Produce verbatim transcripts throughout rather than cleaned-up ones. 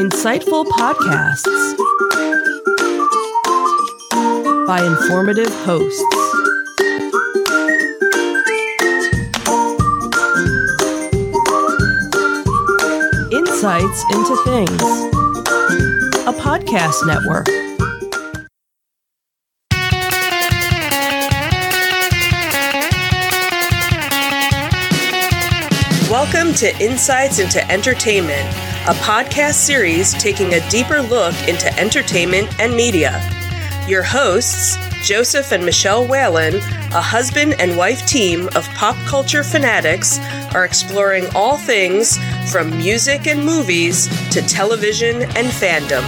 Insightful podcasts by informative hosts. Insights into Things, a podcast network. Welcome to Insights into Entertainment, a podcast series taking a deeper look into entertainment and media. Your hosts, Joseph and Michelle Whalen, a husband and wife team of pop culture fanatics, are exploring all things from music and movies to television and fandom.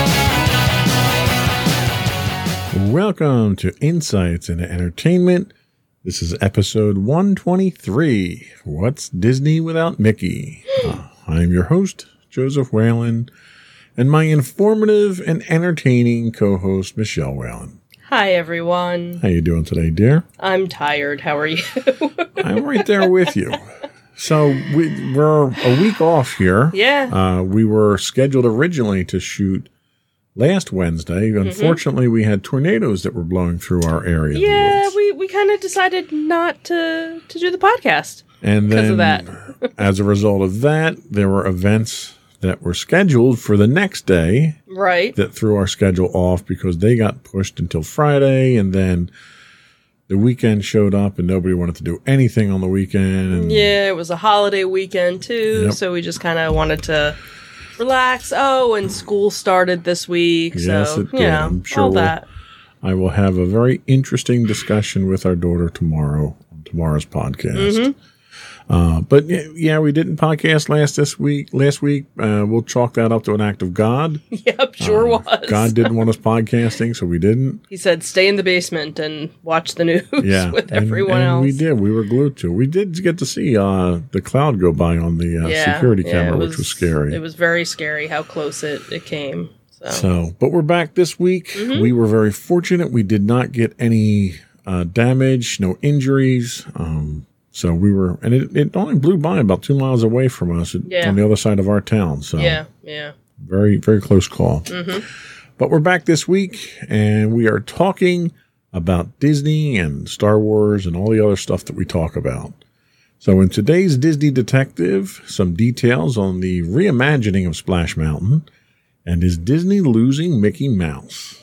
Welcome to Insights into Entertainment. This is episode one twenty-three. What's Disney without Mickey? Uh, I'm your host, Joseph Whalen, and my informative and entertaining co-host, Michelle Whalen. Hi, everyone. How you doing today, dear? I'm tired. How are you? I'm right there with you. So we, we're a week off here. Yeah. Uh, we were scheduled originally to shoot last Wednesday. Unfortunately, mm-hmm. we had tornadoes that were blowing through our area. Yeah, we, we kind of decided not to, to do the podcast and because then, of that. As a result of that, there were events that were scheduled for the next day. Right. That threw our schedule off because they got pushed until Friday, and then the weekend showed up and nobody wanted to do anything on the weekend. And yeah, it was a holiday weekend too, yep. so we just kind of wanted to relax. Oh, and school started this week, yes, so it did. you know, I'm sure all we'll, that. I will have a very interesting discussion with our daughter tomorrow on tomorrow's podcast. Mm-hmm. Uh, but yeah, we didn't podcast last this week. Last week, uh, we'll chalk that up to an act of God. Yep, sure uh, was. God didn't want us podcasting, so we didn't. He said, "Stay in the basement and watch the news yeah, with and, everyone and else." We did. We were glued to. We did get to see uh, the cloud go by on the uh, yeah, security yeah, camera, was, which was scary. It was very scary how close it, it came. So. so, but we're back this week. Mm-hmm. We were very fortunate. We did not get any uh, damage, no injuries. Um, So we were, and it, it only blew by about two miles away from us yeah. on the other side of our town. So yeah, yeah. Very, very close call. Mm-hmm. But we're back this week, and we are talking about Disney and Star Wars and all the other stuff that we talk about. So in today's Disney Detective, some details on the reimagining of Splash Mountain, and is Disney losing Mickey Mouse?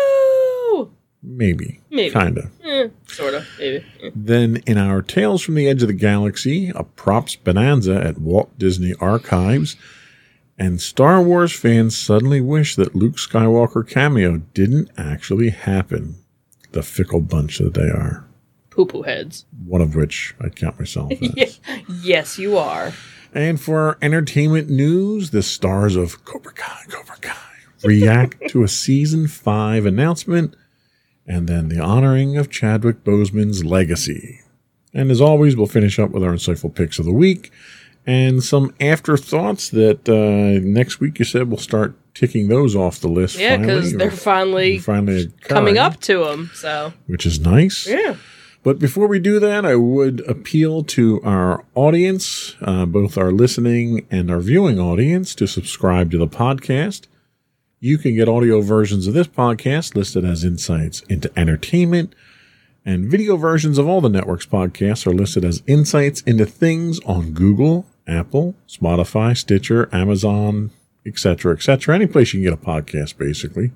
No! Maybe. Maybe. Kind of. Eh, sort of. Maybe. Eh. Then in our Tales from the Edge of the Galaxy, a props bonanza at Walt Disney Archives, and Star Wars fans suddenly wish that Luke Skywalker cameo didn't actually happen. The fickle bunch that they are. Poo-poo heads. One of which I count myself as. yeah. Yes, you are. And for our entertainment news, the stars of Cobra Kai, Cobra Kai react to a season five announcement, and then the honoring of Chadwick Boseman's legacy. And as always, we'll finish up with our insightful picks of the week and some afterthoughts that uh, next week you said we'll start ticking those off the list. Yeah, because they're finally, finally coming up to them. So, which is nice. Yeah. But before we do that, I would appeal to our audience, uh, both our listening and our viewing audience, to subscribe to the podcast. You can get audio versions of this podcast listed as Insights into Entertainment, and video versions of all the network's podcasts are listed as Insights into Things on Google, Apple, Spotify, Stitcher, Amazon, et cetera, et cetera. Any place you can get a podcast, basically.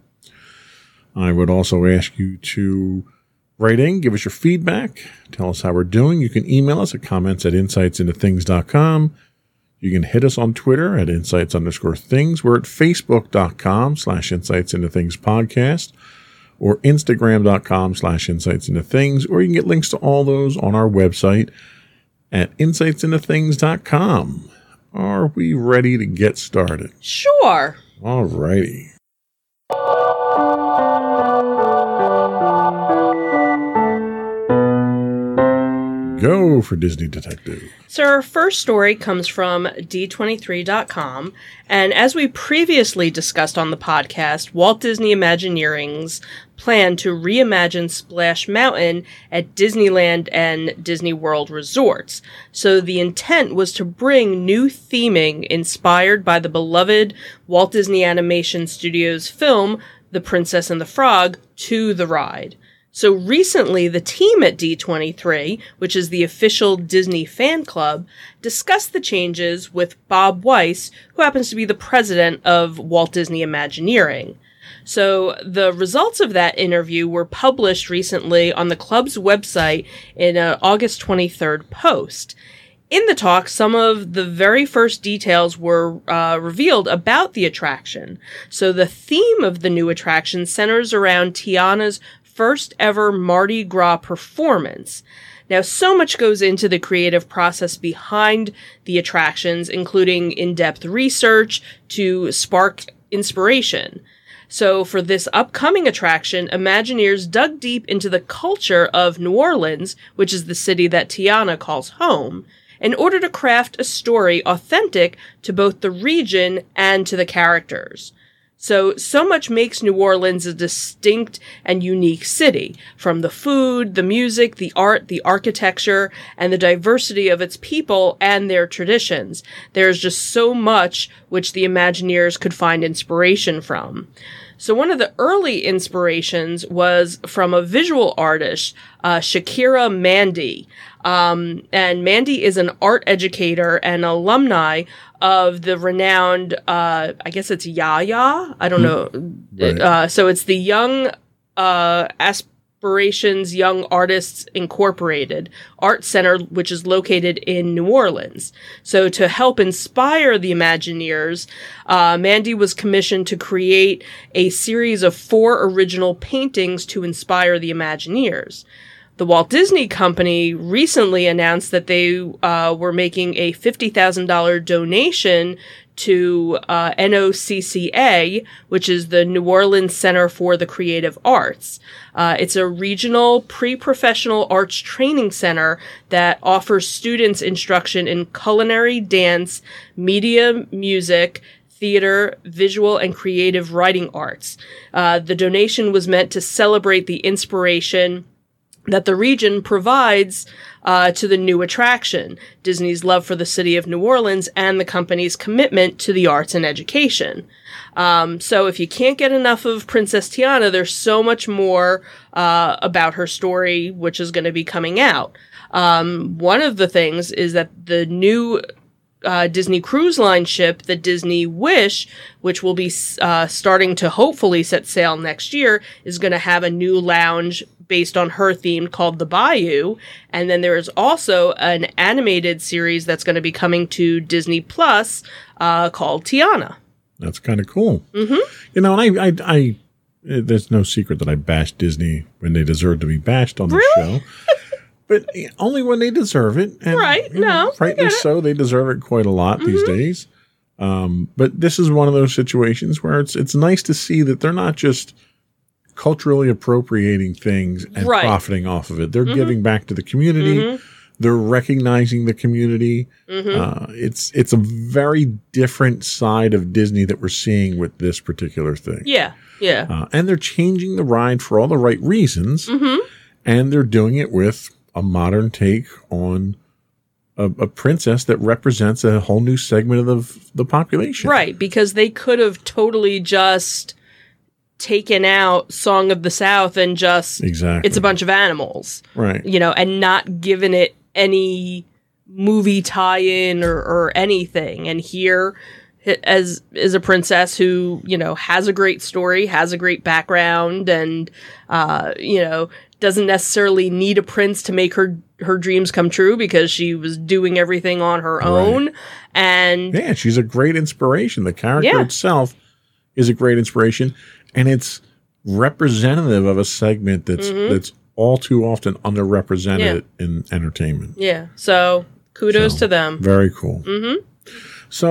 I would also ask you to write in, give us your feedback, tell us how we're doing. You can email us at comments at insights into things dot com. You can hit us on Twitter at insights underscore things. We're at facebook.com slash insights into things podcast or instagram.com slash insights into things, or you can get links to all those on our website at insights into things dot com. Are we ready to get started? Sure. All righty. go for Disney Detective? So our first story comes from D twenty-three dot com, and as we previously discussed on the podcast, Walt Disney Imagineering's plan to reimagine Splash Mountain at Disneyland and Disney World resorts. So the intent was to bring new theming inspired by the beloved Walt Disney Animation Studios film, The Princess and the Frog, to the ride. So recently, the team at D twenty-three, which is the official Disney fan club, discussed the changes with Bob Weiss, who happens to be the president of Walt Disney Imagineering. So the results of that interview were published recently on the club's website in an August twenty-third post. In the talk, some of the very first details were uh, revealed about the attraction. So the theme of the new attraction centers around Tiana's first ever Mardi Gras performance. Now, so much goes into the creative process behind the attractions, including in-depth research to spark inspiration. So for this upcoming attraction, Imagineers dug deep into the culture of New Orleans, which is the city that Tiana calls home, in order to craft a story authentic to both the region and to the characters. So, so much makes New Orleans a distinct and unique city, from the food, the music, the art, the architecture, and the diversity of its people and their traditions. There's just so much which the Imagineers could find inspiration from. So one of the early inspirations was from a visual artist, uh, Shakira Mandy. Um, and Mandy is an art educator and alumni of the renowned, uh, I guess it's Yaya. I don't know. Right. Uh, so it's the Young, uh, Aspirations Young Artists Incorporated Art Center, which is located in New Orleans. So to help inspire the Imagineers, uh, Mandy was commissioned to create a series of four original paintings to inspire the Imagineers. The Walt Disney Company recently announced that they uh, were making a fifty thousand dollars donation to uh, N O C C A, which is the New Orleans Center for the Creative Arts. Uh, it's a regional pre-professional arts training center that offers students instruction in culinary, dance, media, music, theater, visual, and creative writing arts. Uh, the donation was meant to celebrate the inspiration that the region provides uh, to the new attraction, Disney's love for the city of New Orleans, and the company's commitment to the arts and education. Um, so if you can't get enough of Princess Tiana, there's so much more uh, about her story, which is going to be coming out. Um, one of the things is that the new Uh, Disney Cruise Line ship, the Disney Wish, which will be uh, starting to hopefully set sail next year, is going to have a new lounge based on her theme called the Bayou. And then there is also an animated series that's going to be coming to Disney Plus uh, called Tiana. That's kind of cool. Mm-hmm. You know, and I, I, I, there's no secret that I bash Disney when they deserve to be bashed on the really? show. But only when they deserve it. And, right, you know, no. Rightly so, they deserve it quite a lot mm-hmm. these days. Um, but this is one of those situations where it's it's nice to see that they're not just culturally appropriating things and right. profiting off of it. They're mm-hmm. giving back to the community. Mm-hmm. They're recognizing the community. Mm-hmm. Uh, it's it's a very different side of Disney that we're seeing with this particular thing. Yeah, yeah. Uh, and they're changing the ride for all the right reasons. Mm-hmm. And they're doing it with a modern take on a, a princess that represents a whole new segment of the, the population. Right, because they could have totally just taken out Song of the South and just, exactly. it's a bunch of animals. Right. You know, and not given it any movie tie-in or, or anything. And here, as is a princess who, you know, has a great story, has a great background, and, uh, you know, doesn't necessarily need a prince to make her her dreams come true because she was doing everything on her own. Right. And yeah, she's a great inspiration. The character yeah. itself is a great inspiration, and it's representative of a segment that's mm-hmm. that's all too often underrepresented yeah. in entertainment. Yeah. So kudos so, to them. Very cool. Mm-hmm. So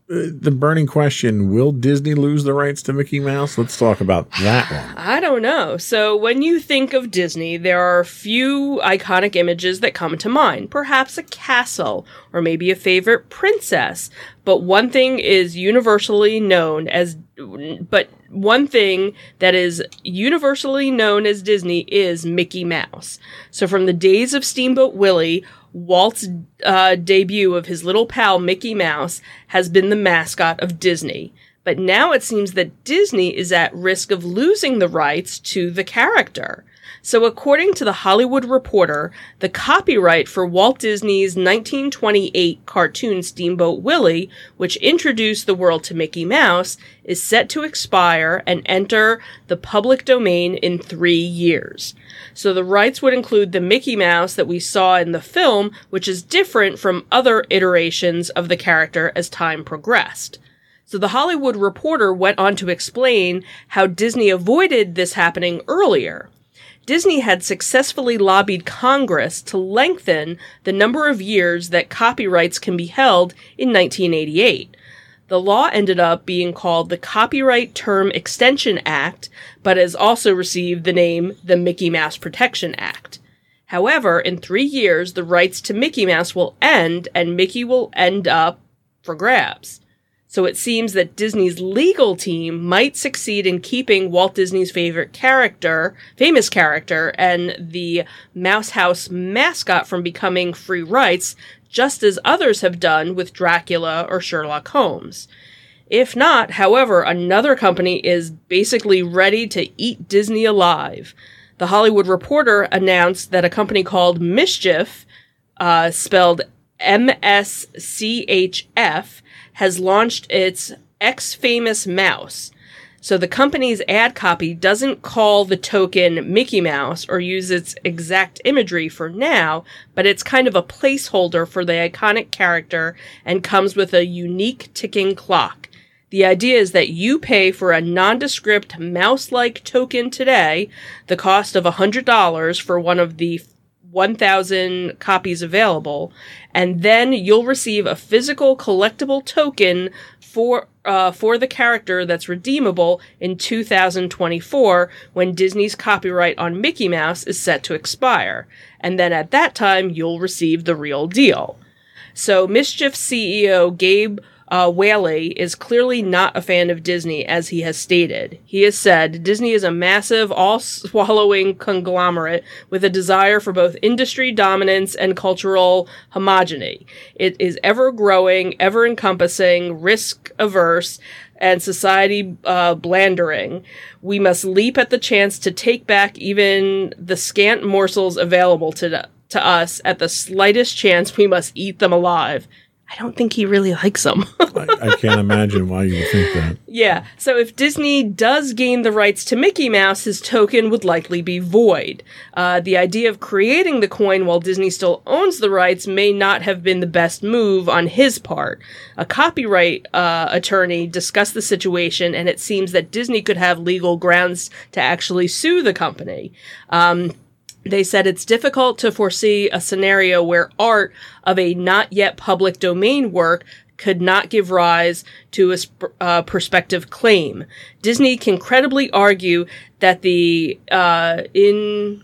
the burning question, will Disney lose the rights to Mickey Mouse? Let's talk about that one. I don't know. So when you think of Disney, there are a few iconic images that come to mind. Perhaps a castle, or maybe a favorite princess. But one thing is universally known as, but one thing that is universally known as Disney is Mickey Mouse. So from the days of Steamboat Willie, Walt's uh, debut of his little pal Mickey Mouse has been the mascot of Disney. But now it seems that Disney is at risk of losing the rights to the character. So according to The Hollywood Reporter, the copyright for Walt Disney's nineteen twenty-eight cartoon Steamboat Willie, which introduced the world to Mickey Mouse, is set to expire and enter the public domain in three years. So the rights would include the Mickey Mouse that we saw in the film, which is different from other iterations of the character as time progressed. So The Hollywood Reporter went on to explain how Disney avoided this happening earlier. Disney had successfully lobbied Congress to lengthen the number of years that copyrights can be held in nineteen eighty-eight. The law ended up being called the Copyright Term Extension Act, but has also received the name the Mickey Mouse Protection Act. However, in three years, the rights to Mickey Mouse will end, and Mickey will end up for grabs. So it seems that Disney's legal team might succeed in keeping Walt Disney's favorite character, famous character, and the Mouse House mascot from becoming free rights, just as others have done with Dracula or Sherlock Holmes. If not, however, another company is basically ready to eat Disney alive. The Hollywood Reporter announced that a company called Mischief, uh, spelled M S C H F, has launched its X-Famous Mouse. So the company's ad copy doesn't call the token Mickey Mouse or use its exact imagery for now, but it's kind of a placeholder for the iconic character and comes with a unique ticking clock. The idea is that you pay for a nondescript mouse-like token today, the cost of one hundred dollars for one of the one thousand copies available, and then you'll receive a physical collectible token for uh, for the character that's redeemable in two thousand twenty-four, when Disney's copyright on Mickey Mouse is set to expire. And then at that time, you'll receive the real deal. So Mischief C E O Gabe Uh, Whaley is clearly not a fan of Disney, as he has stated. He has said, Disney is a massive, all-swallowing conglomerate with a desire for both industry dominance and cultural homogeny. It is ever-growing, ever-encompassing, risk-averse, and society uh, blandering. We must leap at the chance to take back even the scant morsels available to, to us. At the slightest chance, we must eat them alive. I don't think he really likes them. I, I can't imagine why you would think that. Yeah, so if Disney does gain the rights to Mickey Mouse, his token would likely be void. Uh, the idea of creating the coin while Disney still owns the rights may not have been the best move on his part. A copyright uh, attorney discussed the situation, and it seems that Disney could have legal grounds to actually sue the company. Um... They said it's difficult to foresee a scenario where art of a not yet public domain work could not give rise to a sp- uh, prospective claim. Disney can credibly argue that the uh, in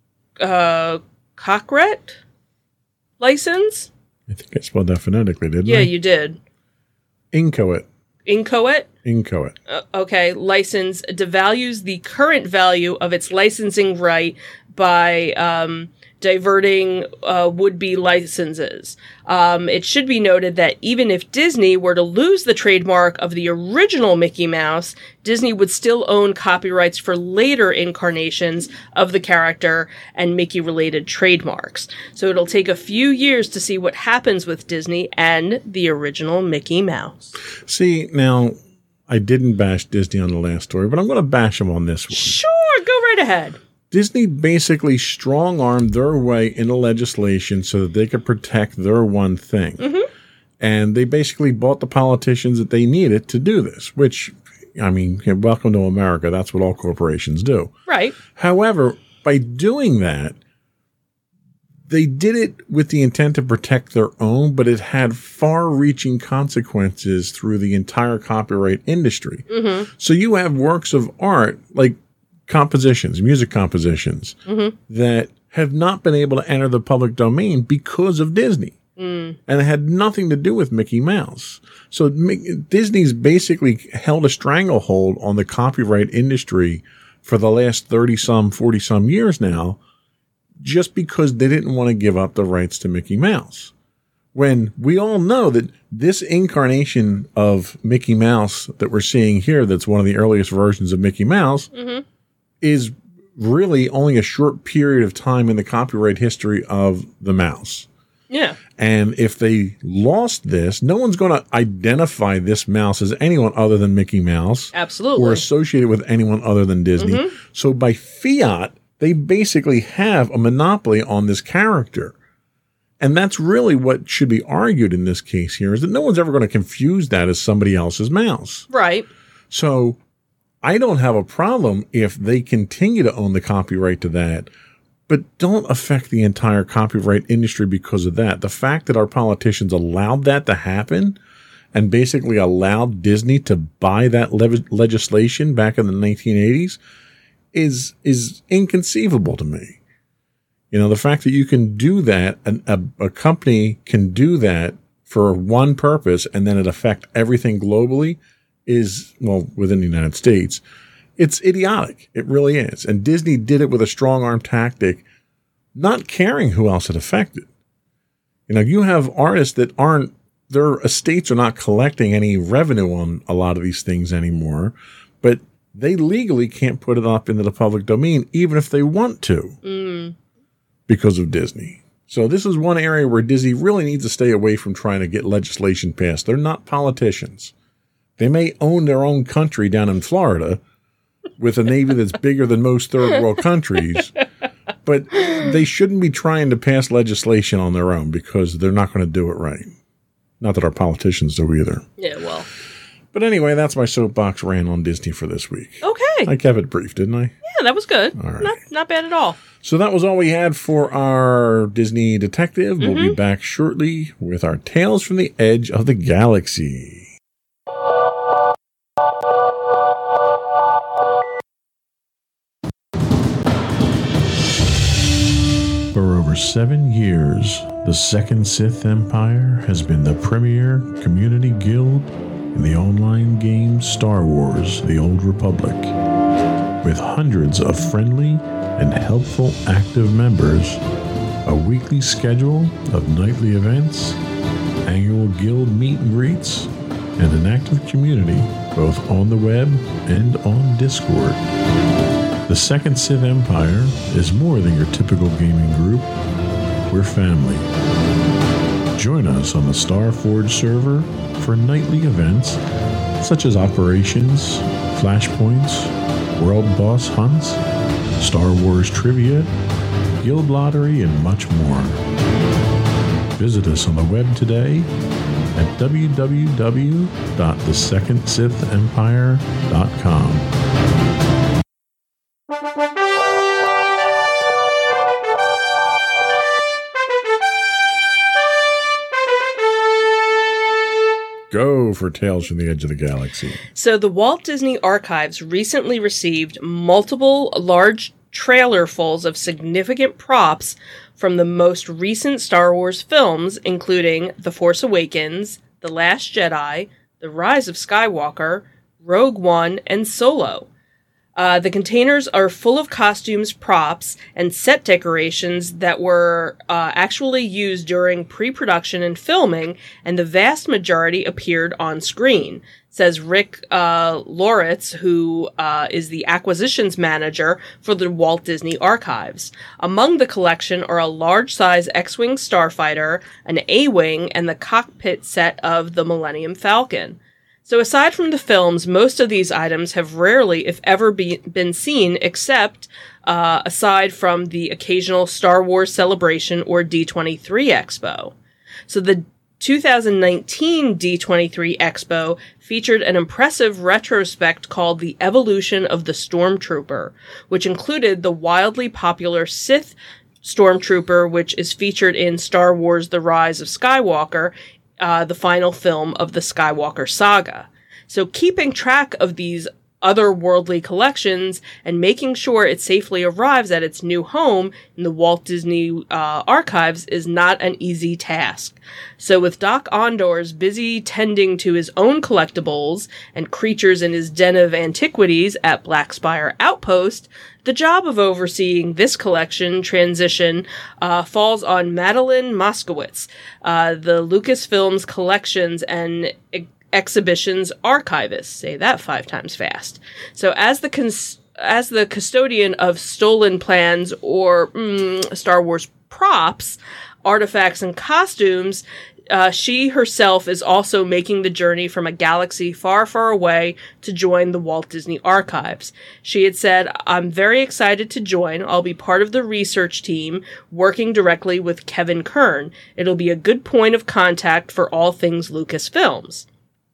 uh, Cockret license. I think I spelled that phonetically, didn't yeah, I? Yeah, you did. Inchoate. Inchoate? Inchoate. Uh, okay, license devalues the current value of its licensing right by um, diverting uh, would-be licenses. Um, it should be noted that even if Disney were to lose the trademark of the original Mickey Mouse, Disney would still own copyrights for later incarnations of the character and Mickey-related trademarks. So it'll take a few years to see what happens with Disney and the original Mickey Mouse. See, now, I didn't bash Disney on the last story, but I'm going to bash them on this one. Sure, go right ahead. Disney basically strong-armed their way into legislation so that they could protect their one thing. Mm-hmm. And they basically bought the politicians that they needed to do this, which, I mean, welcome to America. That's what all corporations do. Right. However, by doing that, they did it with the intent to protect their own, but it had far-reaching consequences through the entire copyright industry. Mm-hmm. So you have works of art, like compositions, music compositions, mm-hmm. that have not been able to enter the public domain because of Disney. Mm. And it had nothing to do with Mickey Mouse. So Disney's basically held a stranglehold on the copyright industry for the last thirty-some, forty-some years now, just because they didn't want to give up the rights to Mickey Mouse. When we all know that this incarnation of Mickey Mouse that we're seeing here, that's one of the earliest versions of Mickey Mouse, mm-hmm. is really only a short period of time in the copyright history of the mouse. Yeah. And if they lost this, no one's going to identify this mouse as anyone other than Mickey Mouse. Absolutely. Or associate it with anyone other than Disney. Mm-hmm. So by fiat, they basically have a monopoly on this character. And that's really what should be argued in this case here, is that no one's ever going to confuse that as somebody else's mouse. Right. So I don't have a problem if they continue to own the copyright to that, but don't affect the entire copyright industry because of that. The fact that our politicians allowed that to happen and basically allowed Disney to buy that le- legislation back in the nineteen eighties is is inconceivable to me. You know, the fact that you can do that, and a, a company can do that for one purpose and then it affect everything globally is, well, within the United States, it's idiotic. It really is. And Disney did it with a strong arm tactic, not caring who else it affected. You know, you have artists that aren't, their estates are not collecting any revenue on a lot of these things anymore, but they legally can't put it up into the public domain, even if they want to, mm. because of Disney. So this is one area where Disney really needs to stay away from trying to get legislation passed. They're not politicians. They may own their own country down in Florida with a navy that's bigger than most third world countries, but they shouldn't be trying to pass legislation on their own because they're not going to do it right. Not that our politicians do either. Yeah, well. But anyway, that's my soapbox rant on Disney for this week. Okay. I kept it brief, didn't I? Yeah, that was good. All right. Not, not bad at all. So that was all we had for our Disney detective. Mm-hmm. We'll be back shortly with our Tales from the Edge of the Galaxy. For over seven years, the Second Sith Empire has been the premier community guild in the online game Star Wars: The Old Republic. With hundreds of friendly and helpful active members, a weekly schedule of nightly events, annual guild meet and greets, and an active community both on the web and on Discord. The Second Sith Empire is more than your typical gaming group. We're family. Join us on the Starforge server for nightly events such as operations, flashpoints, world boss hunts, Star Wars trivia, guild lottery, and much more. Visit us on the web today at w w w dot the second sith empire dot com. Go for Tales from the Edge of the Galaxy. So the Walt Disney Archives recently received multiple large trailerfuls of significant props from the most recent Star Wars films, including The Force Awakens, The Last Jedi, The Rise of Skywalker, Rogue One, and Solo. Uh, the containers are full of costumes, props, and set decorations that were uh, actually used during pre-production and filming, and the vast majority appeared on screen, says Rick uh, Loritz, who uh, is the acquisitions manager for the Walt Disney Archives. Among the collection are a large-size X-Wing starfighter, an A-Wing, and the cockpit set of the Millennium Falcon. So aside from the films, most of these items have rarely, if ever, be, been seen, except uh, aside from the occasional Star Wars Celebration or D twenty-three Expo. So the two thousand nineteen D twenty-three Expo featured an impressive retrospect called The Evolution of the Stormtrooper, which included the wildly popular Sith Stormtrooper, which is featured in Star Wars The Rise of Skywalker, uh, the final film of the Skywalker saga. So keeping track of these otherworldly collections and making sure it safely arrives at its new home in the Walt Disney uh, archives is not an easy task. So with Doc Ondor's busy tending to his own collectibles and creatures in his den of antiquities at Black Spire Outpost, the job of overseeing this collection transition uh, falls on Madeline Moskowitz, uh, the Lucasfilms Collections and Exhibitions archivist. Say that five times fast. So as the cons- as the custodian of stolen plans or mm, Star Wars props, artifacts, and costumes, uh, she herself is also making the journey from a galaxy far, far away to join the Walt Disney Archives. She had said, "I'm very excited to join. I'll be part of the research team working directly with Kevin Kern. It'll be a good point of contact for all things Lucasfilms."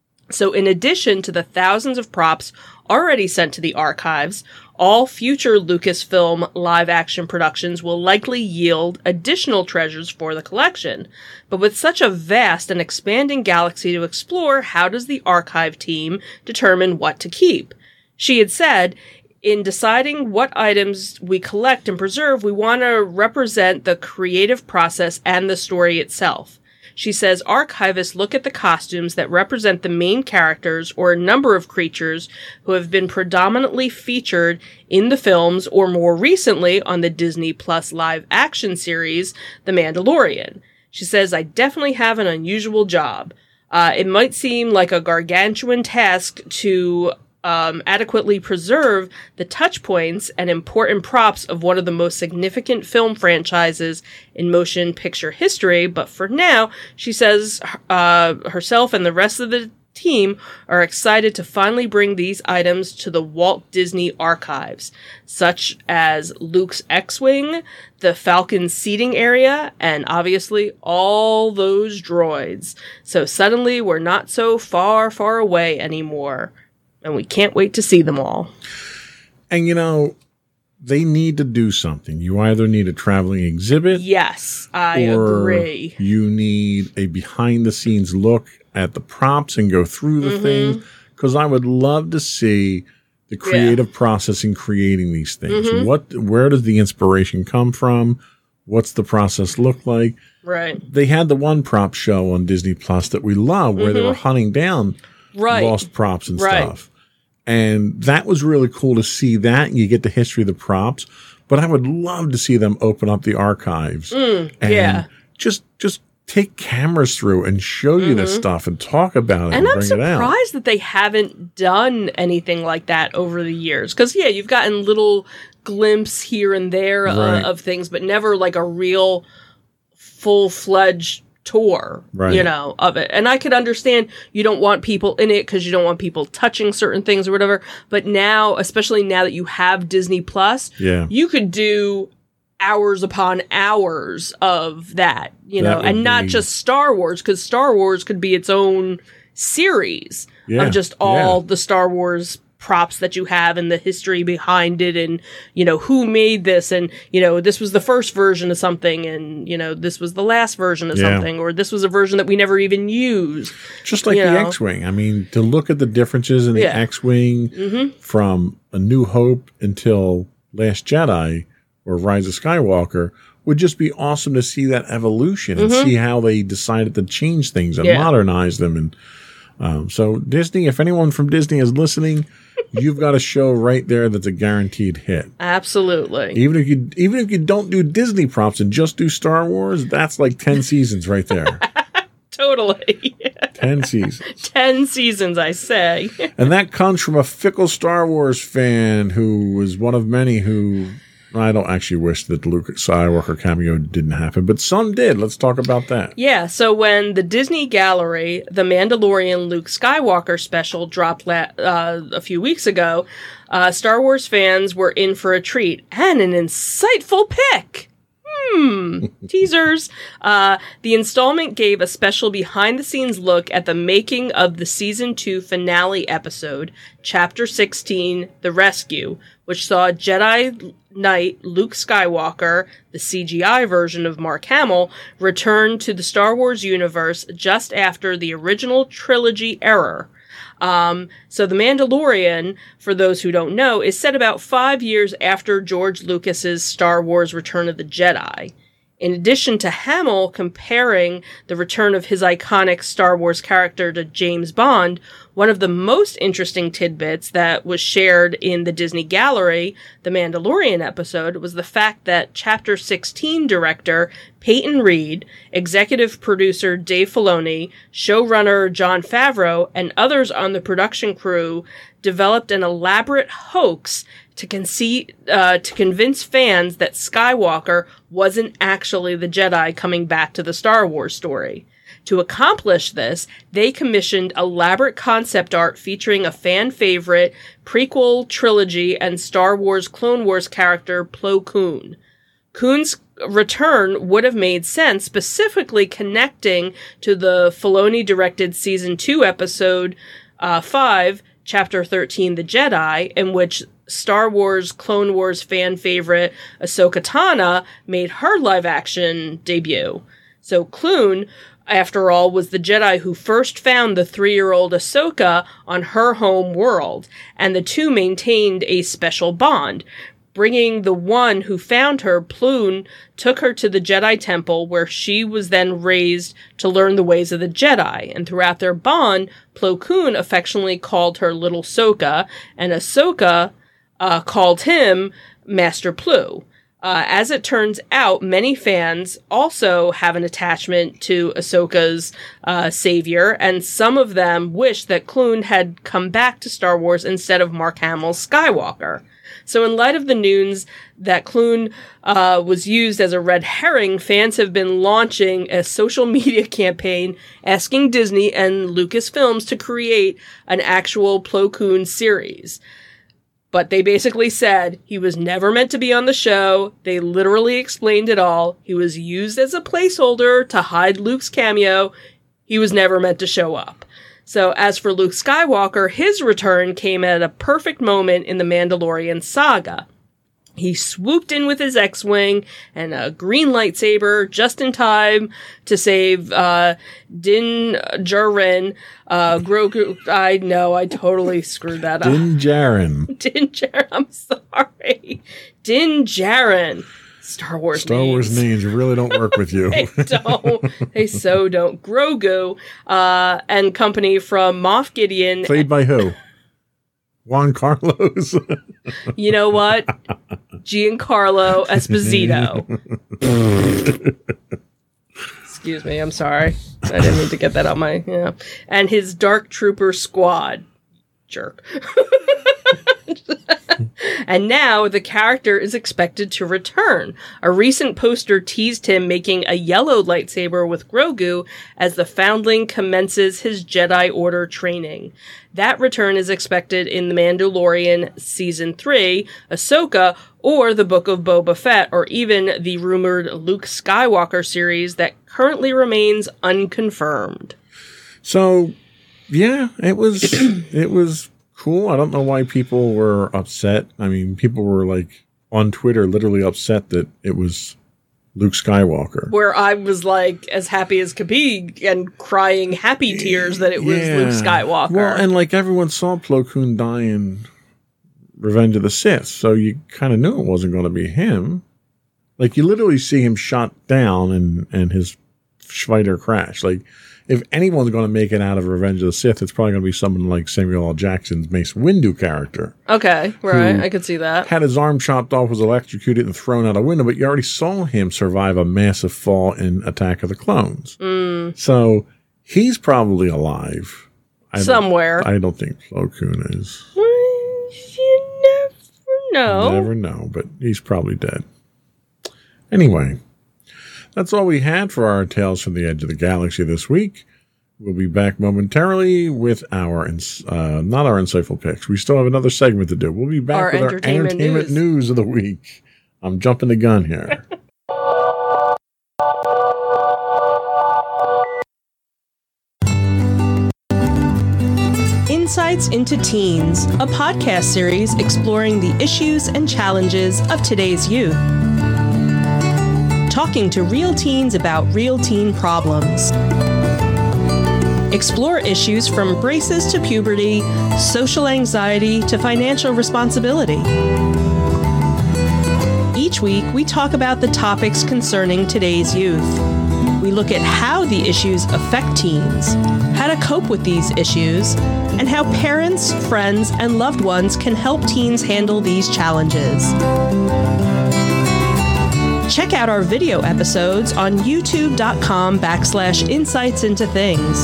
So in addition to the thousands of props already sent to the archives, all future Lucasfilm live-action productions will likely yield additional treasures for the collection. But with such a vast and expanding galaxy to explore, how does the archive team determine what to keep? She had said, "In deciding what items we collect and preserve, we want to represent the creative process and the story itself." She says archivists look at the costumes that represent the main characters or a number of creatures who have been predominantly featured in the films or more recently on the Disney Plus live action series, The Mandalorian. She says, "I definitely have an unusual job. Uh, it might seem like a gargantuan task to Um, adequately preserve the touch points and important props of one of the most significant film franchises in motion picture history, but for now," she says, uh, herself and the rest of the team are excited to finally bring these items to the Walt Disney Archives, such as Luke's X-Wing, the Falcon's seating area, and obviously all those droids. So suddenly we're not so far, far away anymore. And we can't wait to see them all. And, you know, they need to do something. You either need a traveling exhibit. Yes, I or agree. You need a behind-the-scenes look at the props and go through the mm-hmm. things. Because I would love to see the creative yeah. process in creating these things. Mm-hmm. What, where does the inspiration come from? What's the process look like? Right. They had the one prop show on Disney Plus that we love where mm-hmm. they were hunting down right. lost props and right. stuff. And that was really cool to see that, and you get the history of the props. But I would love to see them open up the archives mm, and yeah. just just take cameras through and show you mm-hmm. this stuff and talk about it and, and bring I'm it out. surprised that they haven't done anything like that over the years. Because, yeah, you've gotten little glimpses here and there right. uh, of things, but never like a real full-fledged tour, right. you know, of it. And I could understand you don't want people in it because you don't want people touching certain things or whatever. But now, especially now that you have Disney Plus, yeah. you could do hours upon hours of that, you that know, and not be... just Star Wars, because Star Wars could be its own series yeah. of just all yeah. the Star Wars props that you have and the history behind it and, you know, who made this and, you know, this was the first version of something and, you know, this was the last version of yeah. something or this was a version that we never even used. Just like the know. X-Wing. I mean, to look at the differences in the yeah. X-Wing mm-hmm. from A New Hope until Last Jedi or Rise of Skywalker would just be awesome to see that evolution and mm-hmm. see how they decided to change things and yeah. modernize them. And um, so Disney, if anyone from Disney is listening, you've got a show right there that's a guaranteed hit. Absolutely. Even if you even if you don't do Disney props and just do Star Wars, that's like ten seasons right there. Totally. ten seasons. ten seasons, I say. And that comes from a fickle Star Wars fan who was one of many who I don't actually wish that the Luke Skywalker cameo didn't happen, but some did. Let's talk about that. Yeah, so when the Disney Gallery, The Mandalorian Luke Skywalker special dropped la- uh, a few weeks ago, uh, Star Wars fans were in for a treat and an insightful pick. Hmm, teasers. Uh, the installment gave a special behind-the-scenes look at the making of the season two finale episode, Chapter sixteen, The Rescue, which saw Jedi Knight Luke Skywalker, the C G I version of Mark Hamill, return to the Star Wars universe just after the original trilogy era. Um, so The Mandalorian, for those who don't know, is set about five years after George Lucas's Star Wars Return of the Jedi. In addition to Hamill comparing the return of his iconic Star Wars character to James Bond, one of the most interesting tidbits that was shared in the Disney Gallery, the Mandalorian episode, was the fact that Chapter sixteen director Peyton Reed, executive producer Dave Filoni, showrunner Jon Favreau, and others on the production crew developed an elaborate hoax to conceit, uh, to convince fans that Skywalker wasn't actually the Jedi coming back to the Star Wars story. To accomplish this, they commissioned elaborate concept art featuring a fan favorite, prequel trilogy, and Star Wars Clone Wars character Plo Koon. Koon's return would have made sense, specifically connecting to the Filoni-directed Season two episode uh, five, Chapter thirteen, The Jedi, in which Star Wars Clone Wars fan favorite Ahsoka Tano made her live-action debut. So Clune, after all, was the Jedi who first found the three-year-old Ahsoka on her home world, and the two maintained a special bond. Bringing the one who found her, Plo, took her to the Jedi Temple, where she was then raised to learn the ways of the Jedi. And throughout their bond, Plo Koon affectionately called her Little Ahsoka, and Ahsoka uh, called him Master Plo. Uh, as it turns out, many fans also have an attachment to Ahsoka's uh, savior, and some of them wish that Clune had come back to Star Wars instead of Mark Hamill's Skywalker. So in light of the news that Clune uh, was used as a red herring, fans have been launching a social media campaign asking Disney and Lucasfilms to create an actual Plo Koon series. But they basically said he was never meant to be on the show. They literally explained it all. He was used as a placeholder to hide Luke's cameo. He was never meant to show up. So as for Luke Skywalker, his return came at a perfect moment in the Mandalorian saga. He swooped in with his X-Wing and a green lightsaber just in time to save uh, Din Djarin. Uh, Grogu, I know, I totally screwed that up. Din Djarin. Din Djarin, I'm sorry. Din Djarin. Star Wars Star names. Wars names really don't work with you. They don't. They so don't. Grogu uh, and company from Moff Gideon. Played by who? Juan Carlos. You know what? Giancarlo Esposito. Excuse me, I'm sorry. I didn't mean to get that out my, yeah. And his Dark Trooper squad. Jerk. And now the character is expected to return. A recent poster teased him making a yellow lightsaber with Grogu as the foundling commences his Jedi Order training. That return is expected in The Mandalorian Season three, Ahsoka, or the Book of Boba Fett, or even the rumored Luke Skywalker series that currently remains unconfirmed. So, yeah, it was it was cool. I don't know why people were upset. I mean, people were like on Twitter literally upset that it was Luke Skywalker. Where I was like as happy as could be and crying happy tears that it was yeah. Luke Skywalker. Well, and like everyone saw Plo Koon die in Revenge of the Sith, so you kind of knew it wasn't going to be him. Like you literally see him shot down and, and his fighter crash. Like if anyone's going to make it out of Revenge of the Sith, it's probably going to be someone like Samuel L. Jackson's Mace Windu character. Okay, right. I could see that. Had his arm chopped off, was electrocuted, and thrown out a window, but you already saw him survive a massive fall in Attack of the Clones. Mm. So he's probably alive. I Somewhere. Don't, I don't think Plo Koon is. You never know. Never know, but he's probably dead. Anyway. That's all we had for our Tales from the Edge of the Galaxy this week. We'll be back momentarily with our, uh, not our insightful picks. We still have another segment to do. We'll be back our with entertainment our entertainment news. news of the week. I'm jumping the gun here. Insights into Teens, a podcast series exploring the issues and challenges of today's youth. Talking to real teens about real teen problems. Explore issues from braces to puberty, social anxiety to financial responsibility. Each week, we talk about the topics concerning today's youth. We look at how the issues affect teens, how to cope with these issues, and how parents, friends, and loved ones can help teens handle these challenges. Check out our video episodes on youtube.com backslash insights into things.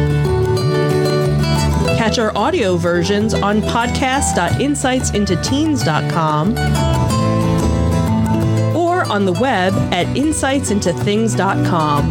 Catch our audio versions on podcast dot insights into teens dot com or on the web at insights into things dot com.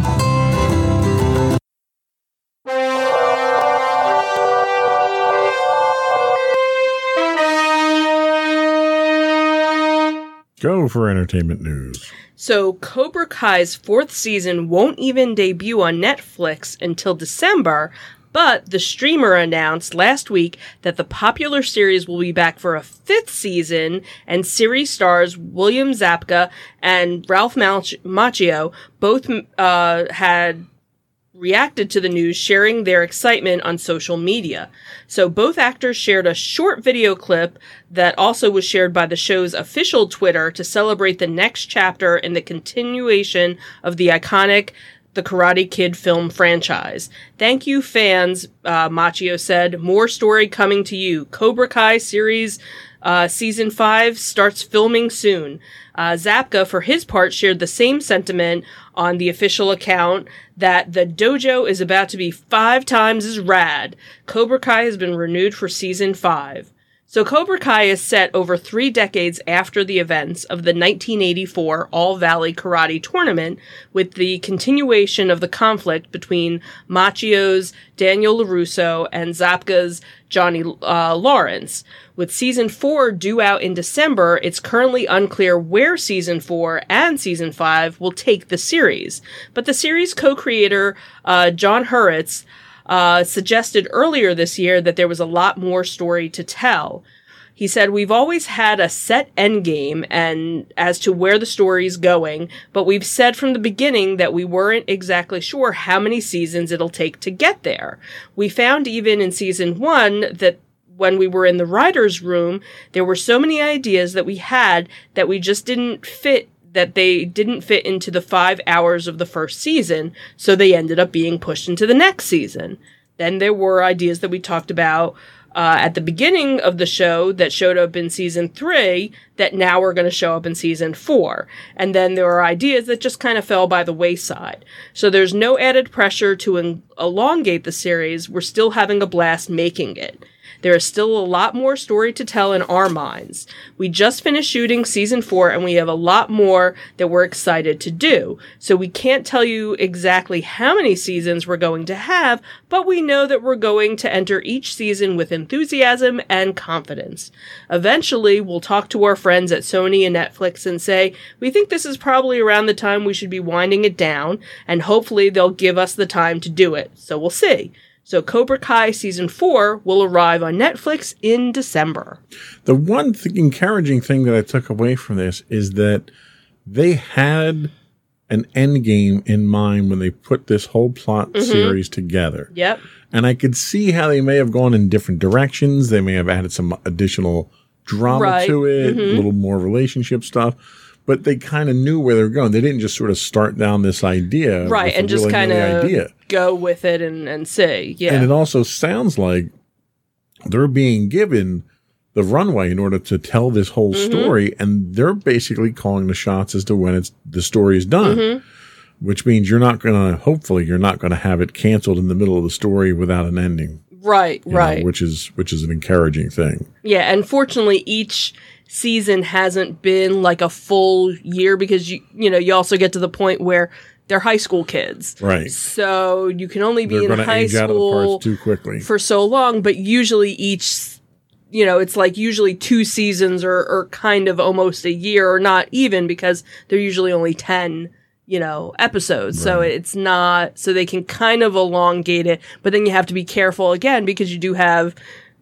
Go for entertainment news. So, Cobra Kai's fourth season won't even debut on Netflix until December, but the streamer announced last week that the popular series will be back for a fifth season, and series stars William Zabka and Ralph Macchio both uh, had reacted to the news, sharing their excitement on social media. So both actors shared a short video clip that also was shared by the show's official Twitter to celebrate the next chapter in the continuation of the iconic The Karate Kid film franchise. Thank you, fans, uh, Macchio said. More story coming to you. Cobra Kai series uh, season five starts filming soon. Uh, Zabka, for his part, shared the same sentiment on the official account that the dojo is about to be five times as rad. Cobra Kai has been renewed for season five. So Cobra Kai is set over three decades after the events of the nineteen eighty-four All-Valley Karate Tournament, with the continuation of the conflict between Macchio's Daniel LaRusso and Zabka's Johnny uh, Lawrence. With season four due out in December, it's currently unclear where season four and season five will take the series. But the series co-creator, uh, John Hurwitz, Uh, suggested earlier this year that there was a lot more story to tell. He said, "We've always had a set endgame and as to where the story's going, but we've said from the beginning that we weren't exactly sure how many seasons it'll take to get there. We found even in season one that when we were in the writer's room, there were so many ideas that we had that we just didn't fit that they didn't fit into the five hours of the first season, so they ended up being pushed into the next season. Then there were ideas that we talked about uh, at the beginning of the show that showed up in season three that now are going to show up in season four. And then there were ideas that just kind of fell by the wayside. So there's no added pressure to en- elongate the series. We're still having a blast making it. There is still a lot more story to tell in our minds. We just finished shooting season four and we have a lot more that we're excited to do. So we can't tell you exactly how many seasons we're going to have, but we know that we're going to enter each season with enthusiasm and confidence. Eventually, we'll talk to our friends at Sony and Netflix and say, we think this is probably around the time we should be winding it down, and hopefully they'll give us the time to do it. So we'll see. So Cobra Kai Season four will arrive on Netflix in December. The one th- encouraging thing that I took away from this is that they had an end game in mind when they put this whole plot mm-hmm. series together. Yep. And I could see how they may have gone in different directions. They may have added some additional drama right. to it, mm-hmm. a little more relationship stuff. But they kind of knew where they were going. They didn't just sort of start down this idea. Right, and just kind of go with it and, and see. Yeah. And it also sounds like they're being given the runway in order to tell this whole mm-hmm. story, and they're basically calling the shots as to when it's the story is done. Mm-hmm. Which means you're not going to, hopefully, you're not going to have it canceled in the middle of the story without an ending. Right, right. Know, which is which is an encouraging thing. Yeah, and fortunately, each season hasn't been like a full year because you you know you also get to the point where they're high school kids, right? So you can only be they're in high age school out of the parts too quickly for so long. But usually each, you know, it's like usually two seasons or or kind of almost a year, or not even, because they're usually only ten. You know, episodes. Right. So it's not, so they can kind of elongate it, but then you have to be careful again because you do have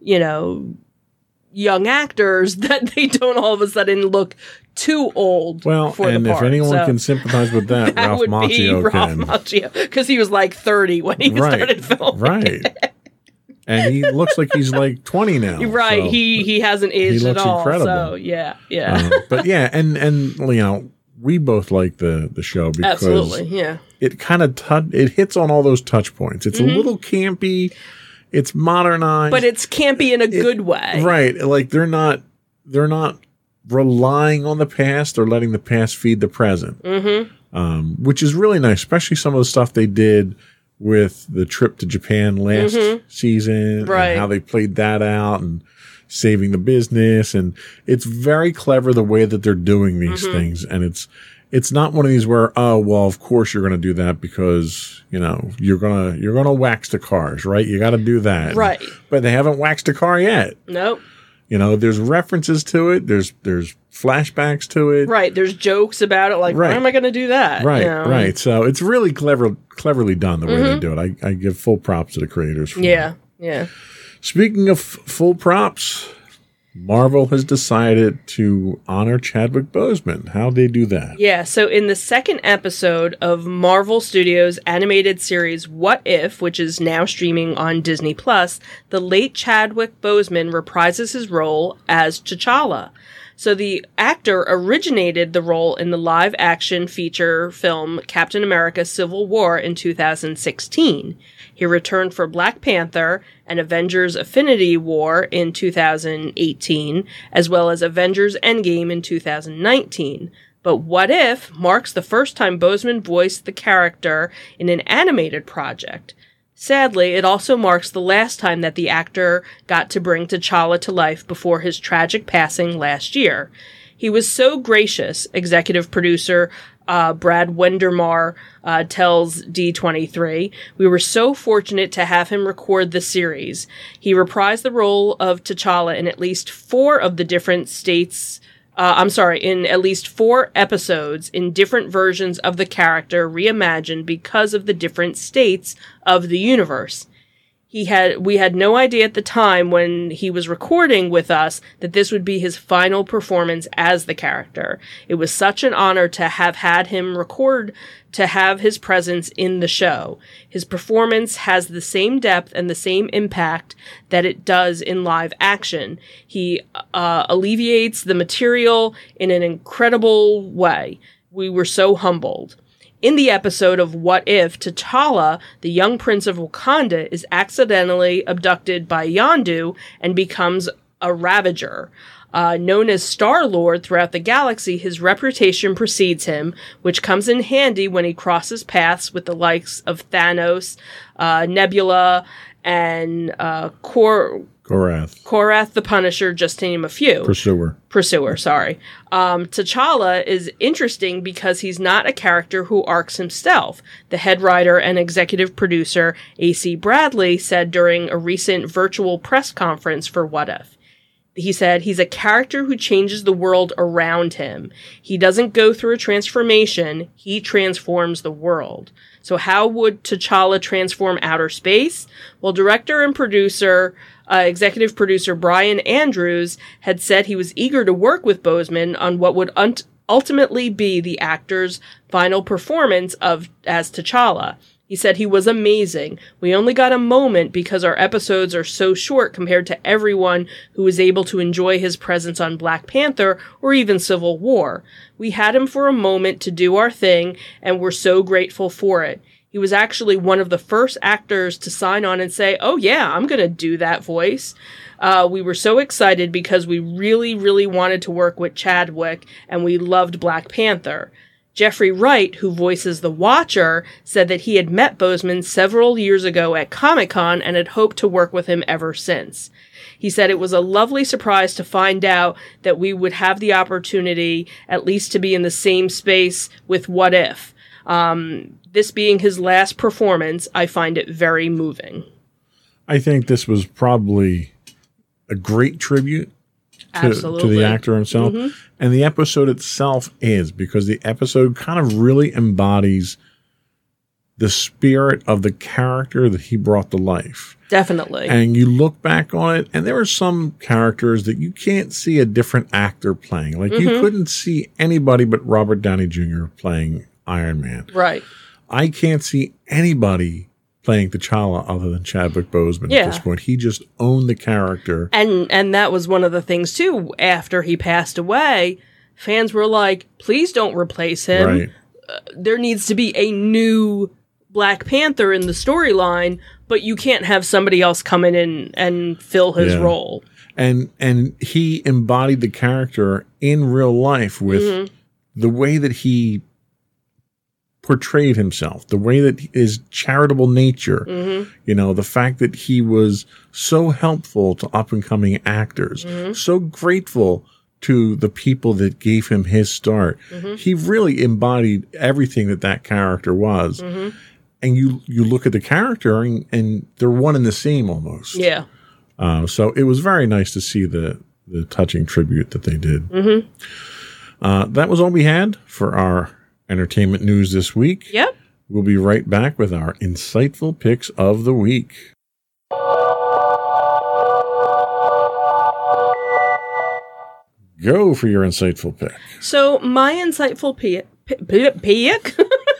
you know, young actors that they don't all of a sudden look too old well, for the part. And if anyone so, can sympathize with that, that Ralph would Macchio be Ralph can. Macchio, because he was like thirty when he right. started filming. Right. And he looks like he's like twenty now. Right. So he he hasn't aged he looks at all. incredible. So yeah, yeah. Uh, but yeah, and and you know, we both like the the show because Absolutely, yeah. It kind of tu- it hits on all those touch points. It's mm-hmm. a little campy, it's modernized, but it's campy in a it, good way. Right. Like they're not they're not relying on the past or letting the past feed the present. Mm-hmm. Um, which is really nice, especially some of the stuff they did with the trip to Japan last mm-hmm. season, right. and how they played that out and saving the business. And it's very clever the way that they're doing these mm-hmm. things. And it's, it's not one of these where, oh, well, of course you're going to do that because, you know, you're going to, you're going to wax the cars, right? You got to do that. Right. But they haven't waxed a car yet. Nope. You know, there's references to it. There's, there's flashbacks to it. Right. There's jokes about it. Like, right. why am I going to do that? Right. You know? Right. So it's really clever, cleverly done the way mm-hmm. they do it. I, I give full props to the creators. For yeah. that. Yeah. Speaking of f- full props, Marvel has decided to honor Chadwick Boseman. How'd they do that? Yeah, so in the second episode of Marvel Studios' animated series What If, which is now streaming on Disney Plus, the late Chadwick Boseman reprises his role as T'Challa. So the actor originated the role in the live-action feature film Captain America Civil War in two thousand sixteen. He returned for Black Panther and Avengers Infinity War in two thousand eighteen, as well as Avengers Endgame in two thousand nineteen. But What If marks the first time Boseman voiced the character in an animated project. Sadly, it also marks the last time that the actor got to bring T'Challa to life before his tragic passing last year. He was so gracious, executive producer uh, Brad Wendermar uh, tells D twenty-three. We were so fortunate to have him record the series. He reprised the role of T'Challa in at least four of the different states Uh, I'm sorry, in at least four episodes in different versions of the character reimagined because of the different states of the universe. He had, we had no idea at the time when he was recording with us that this would be his final performance as the character. It was such an honor to have had him record, to have his presence in the show. His performance has the same depth and the same impact that it does in live action. He uh, alleviates the material in an incredible way. We were so humbled. In the episode of What If, T'Challa, the young prince of Wakanda, is accidentally abducted by Yondu and becomes a Ravager. Uh, known as Star-Lord throughout the galaxy, his reputation precedes him, which comes in handy when he crosses paths with the likes of Thanos, uh, Nebula, and uh, Kor... Korath. Korath the Punisher, just to name a few. Pursuer. Pursuer, sorry. Um, T'Challa is interesting because he's not a character who arcs himself. The head writer and executive producer, A C Bradley, said during a recent virtual press conference for What If. He said he's a character who changes the world around him. He doesn't go through a transformation, he transforms the world. So how would T'Challa transform outer space? Well, director and producer, uh, executive producer Brian Andrews had said he was eager to work with Boseman on what would un- ultimately be the actor's final performance of as T'Challa. He said he was amazing. We only got a moment because our episodes are so short compared to everyone who was able to enjoy his presence on Black Panther or even Civil War. We had him for a moment to do our thing, and we're so grateful for it. He was actually one of the first actors to sign on and say, oh yeah, I'm going to do that voice. Uh, we were so excited because we really, really wanted to work with Chadwick, and we loved Black Panther. Jeffrey Wright, who voices the Watcher, said that he had met Boseman several years ago at Comic-Con and had hoped to work with him ever since. He said it was a lovely surprise to find out that we would have the opportunity at least to be in the same space with What If. Um, this being his last performance, I find it very moving. I think this was probably a great tribute To, to the actor himself. Mm-hmm. And the episode itself is, because the episode kind of really embodies the spirit of the character that he brought to life. Definitely. And you look back on it, and there are some characters that you can't see a different actor playing. Like, mm-hmm. you couldn't see anybody but Robert Downey Junior playing Iron Man. Right. I can't see anybody playing T'Challa other than Chadwick Boseman yeah. at this point. He just owned the character. And and that was one of the things, too. After he passed away, fans were like, please don't replace him. Right. Uh, there needs to be a new Black Panther in the storyline, but you can't have somebody else come in and, and fill his yeah. role. And and he embodied the character in real life with mm-hmm. the way that he portrayed himself, the way that his charitable nature, mm-hmm. you know, the fact that he was so helpful to up-and-coming actors, mm-hmm. so grateful to the people that gave him his start. Mm-hmm. He really embodied everything that that character was. Mm-hmm. And you, you look at the character and, and they're one and the same almost. Yeah. Uh, so it was very nice to see the, the touching tribute that they did. Mm-hmm. Uh, that was all we had for our entertainment news this week. Yep. We'll be right back with our insightful picks of the week. Go for your insightful pick. So my insightful pick, pick?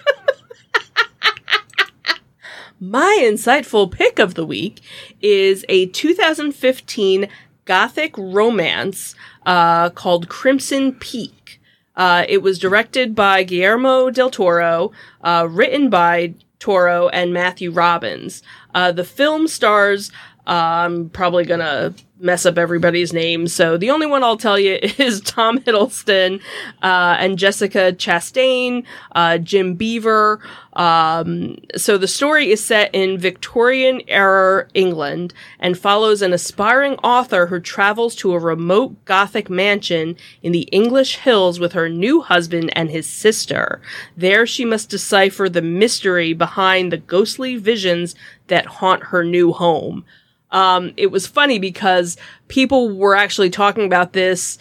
my insightful pick of the week is a two thousand fifteen gothic romance uh, called Crimson Peak. Uh, it was directed by Guillermo del Toro, uh, written by Toro and Matthew Robbins. Uh, the film stars, uh, I'm probably gonna mess up everybody's names, so the only one I'll tell you is Tom Hiddleston, uh, and Jessica Chastain, uh, Jim Beaver. Um, so the story is set in Victorian-era England and follows an aspiring author who travels to a remote Gothic mansion in the English hills with her new husband and his sister. There she must decipher the mystery behind the ghostly visions that haunt her new home. Um, it was funny because people were actually talking about this,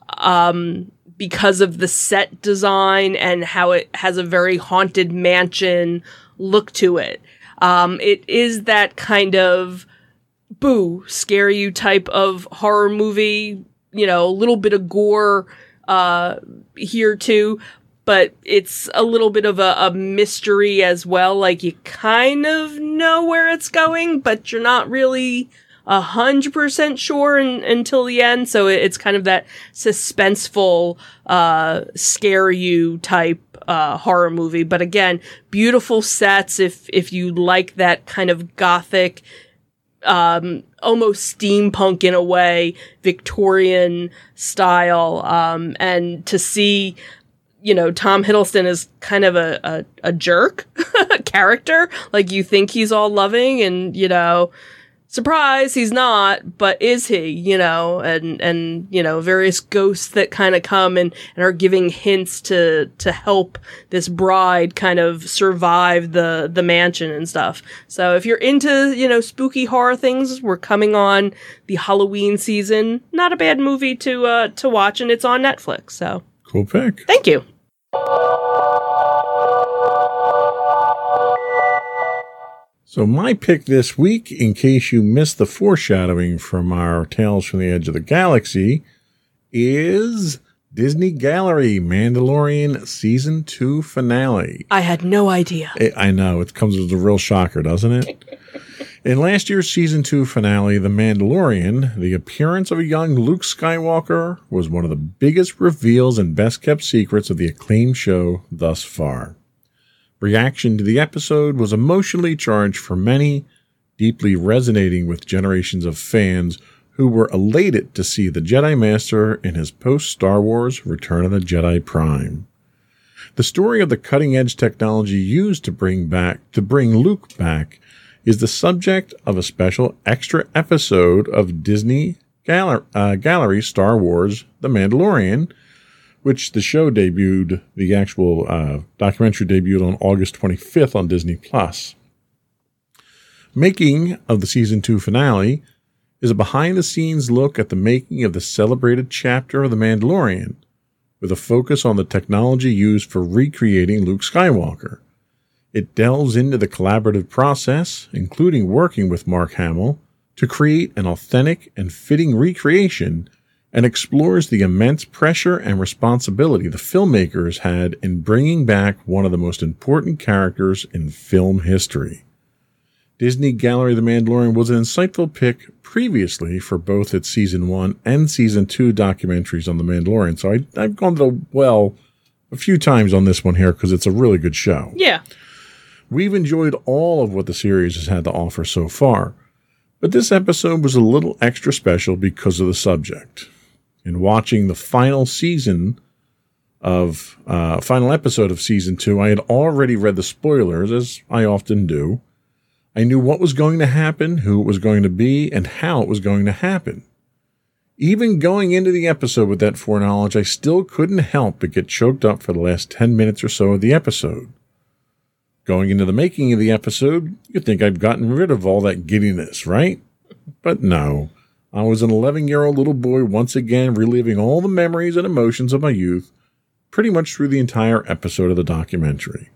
um, because of the set design and how it has a very haunted mansion look to it. Um, it is that kind of boo, scare you type of horror movie, you know, a little bit of gore, uh, here too. But it's a little bit of a, a mystery as well. Like, you kind of know where it's going, but you're not really a hundred percent sure in, until the end. So it, it's kind of that suspenseful, uh, scare you type, uh, horror movie. But again, beautiful sets. If, if you like that kind of gothic, um, almost steampunk in a way, Victorian style. Um, and to see, you know, Tom Hiddleston is kind of a, a, a jerk character. Like, you think he's all loving and, you know, surprise, he's not, but is he, you know, and, and, you know, various ghosts that kind of come and, and are giving hints to, to help this bride kind of survive the, the mansion and stuff. So if you're into, you know, spooky horror things, we're coming on the Halloween season. Not a bad movie to, uh, to watch, and it's on Netflix, so. Cool pick. Thank you. So my pick this week, in case you missed the foreshadowing from our Tales from the Edge of the Galaxy, is Disney Gallery Mandalorian Season two Finale. I had no idea. It, I know. It comes as a real shocker, doesn't it? In last year's Season two finale, The Mandalorian, the appearance of a young Luke Skywalker was one of the biggest reveals and best-kept secrets of the acclaimed show thus far. Reaction to the episode was emotionally charged for many, deeply resonating with generations of fans who were elated to see the Jedi Master in his post-Star Wars Return of the Jedi Prime. The story of the cutting-edge technology used to bring back to bring Luke back is the subject of a special extra episode of Disney Gallery, uh, Gallery Star Wars The Mandalorian, which the show debuted, the actual uh, documentary debuted on August twenty-fifth on Disney Plus. Making of the Season two finale is a behind-the-scenes look at the making of the celebrated chapter of The Mandalorian, with a focus on the technology used for recreating Luke Skywalker. It delves into the collaborative process, including working with Mark Hamill, to create an authentic and fitting recreation, and explores the immense pressure and responsibility the filmmakers had in bringing back one of the most important characters in film history. Disney Gallery of the Mandalorian was an insightful pick previously for both its Season one and Season two documentaries on The Mandalorian, so I, I've gone to the well a few times on this one here because it's a really good show. Yeah. We've enjoyed all of what the series has had to offer so far, but this episode was a little extra special because of the subject. In watching the final season of, uh, final episode of Season two, I had already read the spoilers, as I often do. I knew what was going to happen, who it was going to be, and how it was going to happen. Even going into the episode with that foreknowledge, I still couldn't help but get choked up for the last ten minutes or so of the episode. Going into the making of the episode, you'd think I'd gotten rid of all that giddiness, right? But no. I was an eleven-year-old little boy once again reliving all the memories and emotions of my youth pretty much through the entire episode of the documentary.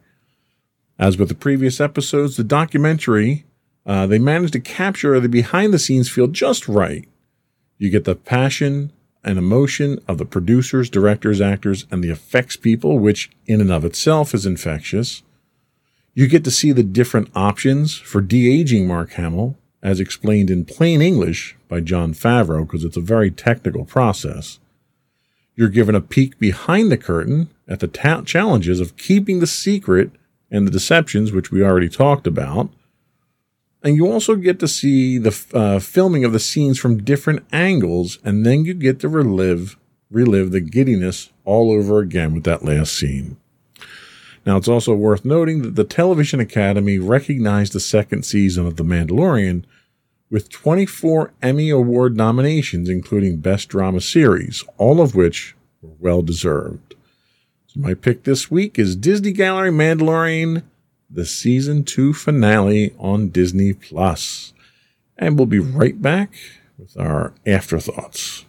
As with the previous episodes, the documentary, uh, they managed to capture the behind-the-scenes feel just right. You get the passion and emotion of the producers, directors, actors, and the effects people, which in and of itself is infectious. You get to see the different options for de-aging Mark Hamill, as explained in plain English by Jon Favreau, because it's a very technical process. You're given a peek behind the curtain at the ta- challenges of keeping the secret and the deceptions, which we already talked about. And you also get to see the uh, filming of the scenes from different angles, and then you get to relive, relive the giddiness all over again with that last scene. Now, it's also worth noting that the Television Academy recognized the second season of The Mandalorian with twenty-four Emmy Award nominations, including Best Drama Series, all of which were well-deserved. So my pick this week is Disney Gallery Mandalorian, the Season two finale on Disney Plus. And we'll be right back with our afterthoughts.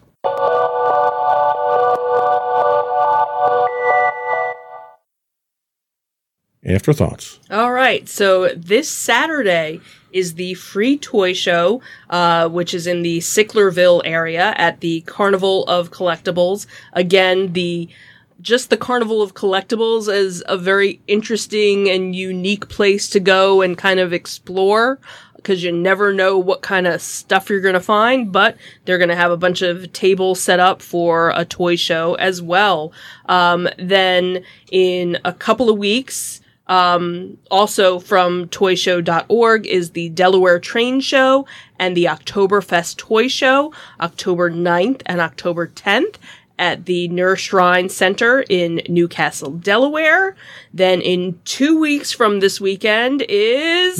Afterthoughts. All right. So this Saturday is the free toy show, uh, which is in the Sicklerville area at the Carnival of Collectibles. Again, the just the Carnival of Collectibles is a very interesting and unique place to go and kind of explore, because you never know what kind of stuff you're going to find, but they're going to have a bunch of tables set up for a toy show as well. Um, then in a couple of weeks, Um, also from toy show dot org is the Delaware Train Show and the Oktoberfest Toy Show, October ninth and October tenth at the Neurshrine Center in Newcastle, Delaware. Then in two weeks from this weekend is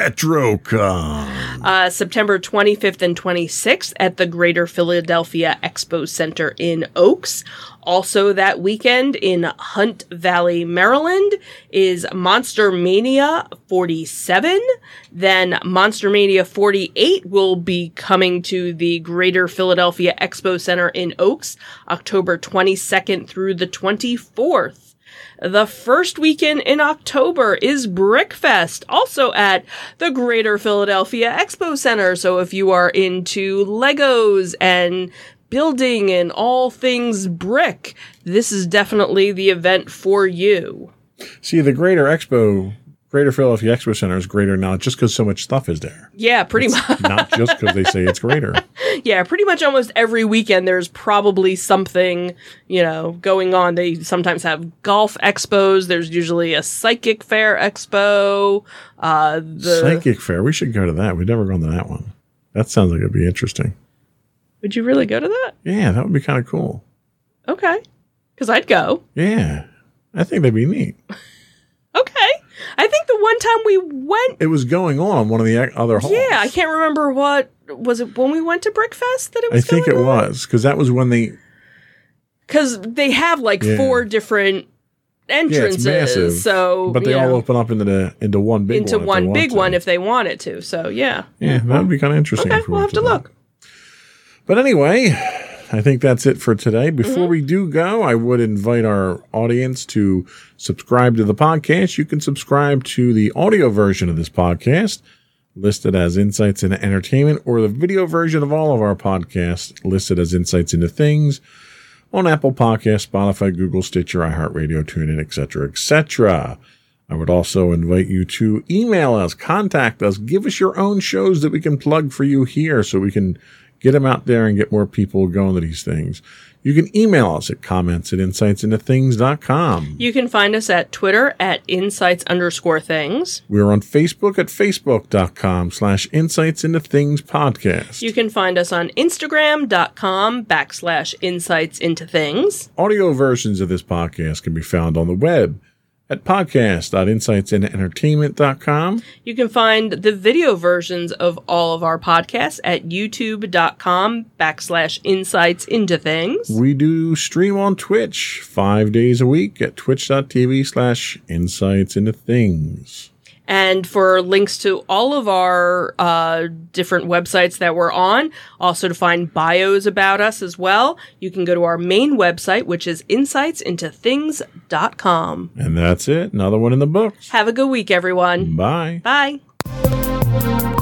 RetroCon, uh, September twenty-fifth and twenty-sixth at the Greater Philadelphia Expo Center in Oaks. Also that weekend in Hunt Valley, Maryland is Monster Mania forty-seven. Then Monster Mania forty-eight will be coming to the Greater Philadelphia Expo Center in Oaks, October twenty-second through the twenty-fourth. The first weekend in October is Brickfest, also at the Greater Philadelphia Expo Center. So if you are into Legos and building and all things brick, this is definitely the event for you. See, the Greater Expo, Greater Philadelphia Expo Center is greater now just because so much stuff is there. Yeah, pretty it's much. Not just because they say it's greater. Yeah, pretty much almost every weekend there's probably something, you know, going on. They sometimes have golf expos. There's usually a psychic fair expo. Uh, the Psychic fair. We should go to that. We've never gone to that one. That sounds like it'd be interesting. Would you really go to that? Yeah, that would be kind of cool. Okay. Because I'd go. Yeah. I think that'd be neat. Okay. I think the one time we went... It was going on on one of the other halls. Yeah, I can't remember what... Was it when we went to Brickfest that it was I think going it on? was, because that was when they... Because they have like Yeah. four different entrances. Yeah, it's massive. So, but they you all know, open up into the into one big into one. one if they big want one to. if they wanted to. So, yeah. Yeah, that would be kind of interesting. Okay, if we we'll went have to that. look. But anyway, I think that's it for today. Before mm-hmm. we do go, I would invite our audience to subscribe to the podcast. You can subscribe to the audio version of this podcast, listed as Insights into Entertainment, or the video version of all of our podcasts, listed as Insights into Things, on Apple Podcasts, Spotify, Google, Stitcher, iHeartRadio, TuneIn, et cetera, et cetera. I would also invite you to email us, contact us, give us your own shows that we can plug for you here so we can get them out there and get more people going to these things. You can email us at comments at insights into things dot com. You can find us at Twitter at insights underscore things. We're on Facebook at facebook.com slash insights into things podcast. You can find us on Instagram.com backslash insights into things. Audio versions of this podcast can be found on the web at podcast dot insights into entertainment dot com. You can find the video versions of all of our podcasts at youtube.com backslash insights into things. We do stream on Twitch five days a week at twitch.tv slash insights into things. And for links to all of our uh, different websites that we're on, also to find bios about us as well, you can go to our main website, which is insights into things dot com. And that's it. Another one in the books. Have a good week, everyone. Bye. Bye.